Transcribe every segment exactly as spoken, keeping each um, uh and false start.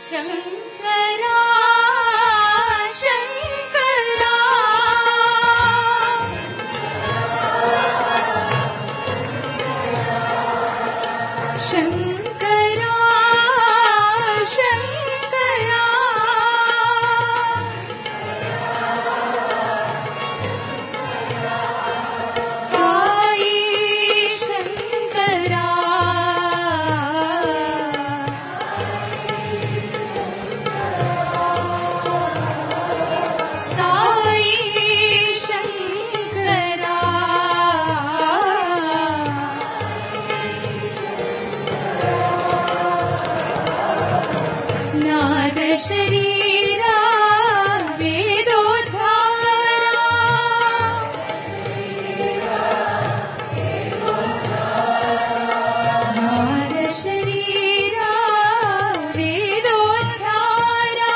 शंकरा शंकरा शंकरा शंकरा साई शंकरा साई शंकरा नाद शरीरा वेदोद्धारा नाद शरीरा वेदोद्धारा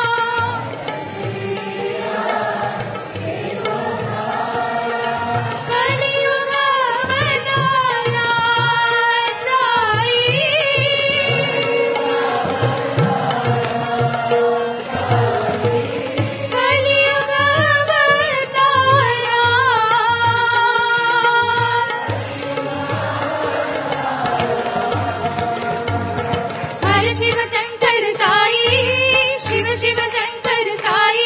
कलियुग अवतारा साई कलियुग अवतारा हर शिव शंकर साई शिव शिव शंकर साई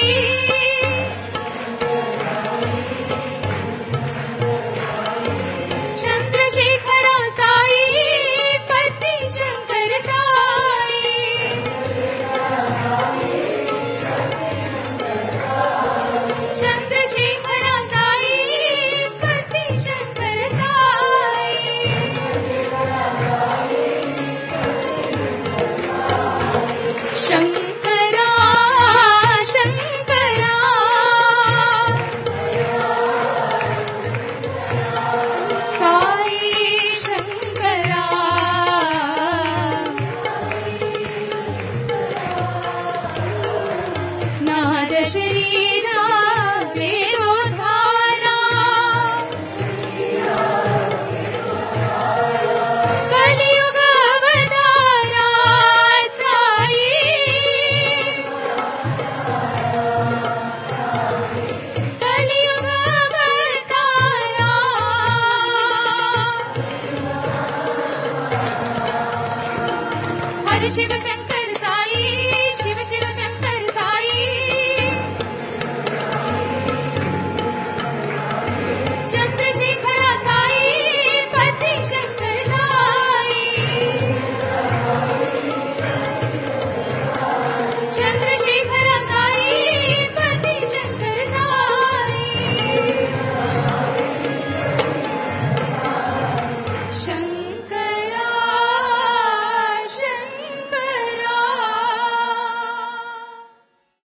चंद्रशेखर साई पति शंकर साई चंद्रशेखर साई पति शंकर साई शंकरा शंकरा साई शंकरा नाद शरीरा वेदोद्धारा कलियुग अवतारा साई कलियुग अवतारा हर शिव शंकर